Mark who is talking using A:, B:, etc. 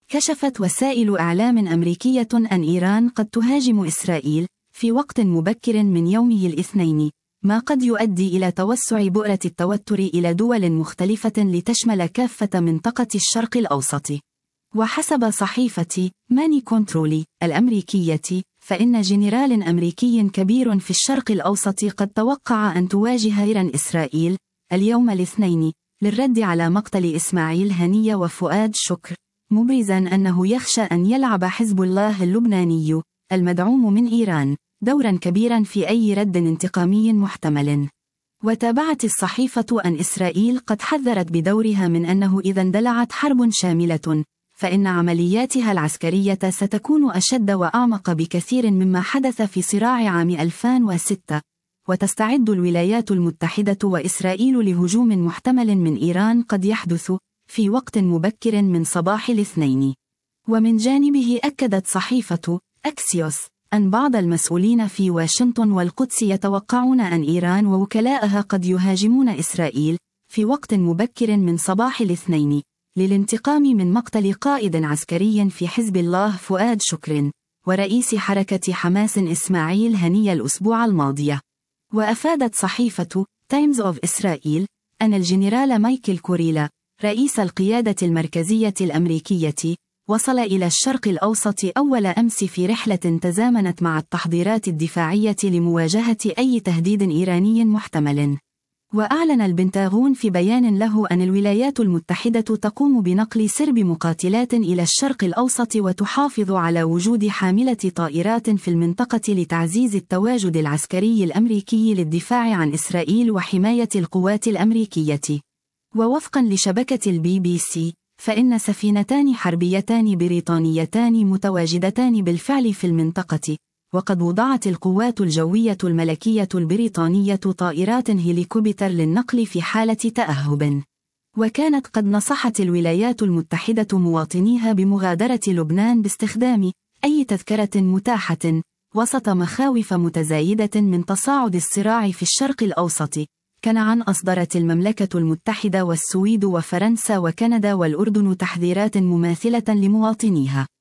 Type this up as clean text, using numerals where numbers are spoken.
A: كشفت وسائل إعلام أمريكية أن إيران قد تهاجم إسرائيل في وقت مبكر من يومه الاثنين، ما قد يؤدي إلى توسع بؤرة التوتر إلى دول مختلفة لتشمل كافة منطقة الشرق الأوسط. وحسب صحيفة ماني كنترول الأمريكية، فإن جنرال أمريكي كبير في الشرق الأوسط قد توقع أن تواجه إيران إسرائيل اليوم الاثنين للرد على مقتل إسماعيل هنية وفؤاد شكر، مبرزا أنه يخشى أن يلعب حزب الله اللبناني المدعوم من إيران دورا كبيرا في أي رد انتقامي محتمل. وتابعت الصحيفة أن إسرائيل قد حذرت بدورها من أنه إذا اندلعت حرب شاملة فإن عملياتها العسكرية ستكون أشد وأعمق بكثير مما حدث في صراع عام 2006، وتستعد الولايات المتحدة وإسرائيل لهجوم محتمل من إيران قد يحدث في وقت مبكر من صباح الاثنين. ومن جانبه أكدت صحيفة أكسيوس أن بعض المسؤولين في واشنطن والقدس يتوقعون أن إيران ووكلاءها قد يهاجمون إسرائيل في وقت مبكر من صباح الاثنين للانتقام من مقتل قائد عسكري في حزب الله فؤاد شكر ورئيس حركة حماس إسماعيل هنية الأسبوع الماضي. وأفادت صحيفة تايمز أوف إسرائيل أن الجنرال مايكل كوريلا رئيس القيادة المركزية الأمريكية وصل إلى الشرق الأوسط أول أمس في رحلة تزامنت مع التحضيرات الدفاعية لمواجهة أي تهديد إيراني محتمل. وأعلن البنتاغون في بيان له أن الولايات المتحدة تقوم بنقل سرب مقاتلات إلى الشرق الأوسط وتحافظ على وجود حاملة طائرات في المنطقة لتعزيز التواجد العسكري الأمريكي للدفاع عن إسرائيل وحماية القوات الأمريكية. ووفقا لشبكة البي بي سي، فإن سفينتان حربيتان بريطانيتان متواجدتان بالفعل في المنطقة، وقد وضعت القوات الجوية الملكية البريطانية طائرات هليكوبتر للنقل في حالة تأهب. وكانت قد نصحت الولايات المتحدة مواطنيها بمغادرة لبنان باستخدام أي تذكرة متاحة وسط مخاوف متزايدة من تصاعد الصراع في الشرق الأوسط. كان أصدرت المملكة المتحدة والسويد وفرنسا وكندا والأردن تحذيرات مماثلة لمواطنيها.